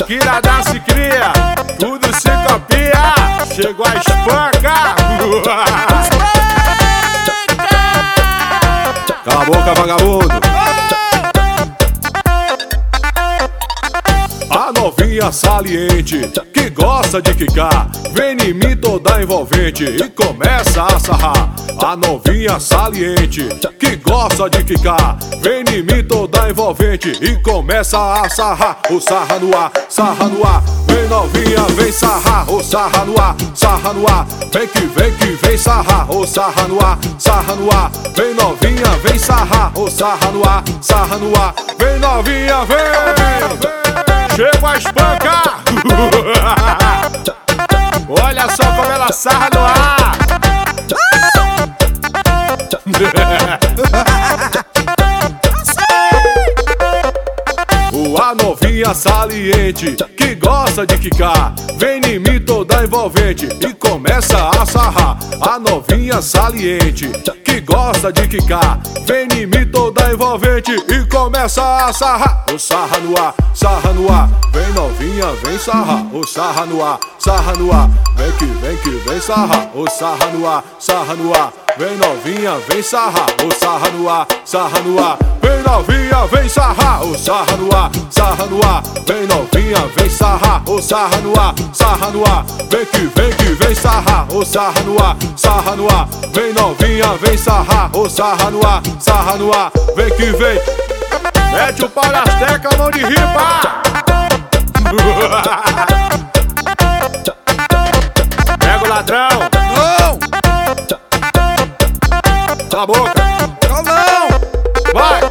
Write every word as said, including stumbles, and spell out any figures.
Aqui na se cria, tudo se copia. Chegou a espanca. Cala a boca, vagabundo. A novinha saliente que gosta de quicar, vem em mim toda envolvente e começa a sarrar. A novinha saliente que gosta de quicar, vem em mim toda envolvente e começa a sarrar. O sarra no ar, sarra no ar, vem novinha, vem sarrar. O sarra no ar, sarra no ar, vem que vem que vem sarrar. O sarra no ar, sarra no ar, vem novinha, vem sarrar. O sarra no ar, sarra no ar, vem novinha, vem. Chego a espancar. Olha só como ela sarra no ar. A novinha saliente que gosta de quicar, vem em mim toda envolvente e começa a sarrar. A novinha saliente que gosta de quicar, vem em mim toda envolvente e começa a sarrar. O sarra no ar, sarra no ar, vem novinha, vem sarrar. O sarra no ar, sarra no ar, vem que vem que vem sarrar. O sarra no ar, sarra no ar, vem novinha, vem sarrar. O sarra no ar, sarra no ar, vem novinha, vem sarrar. O sarra no ar, sarra no ar, vem novinha, vem sarrar. O sarra no ar, sarra no ar, vem que vem que vem sarrar. O sarra no ar, sarra no ar, vem novinha, vem sarrar. O sarra no ar, sarra no ar, vem que vem. Mete o pau nas tecas, mão de ripa. Pega o ladrão. Não! Cala a boca. Não, não! Vai!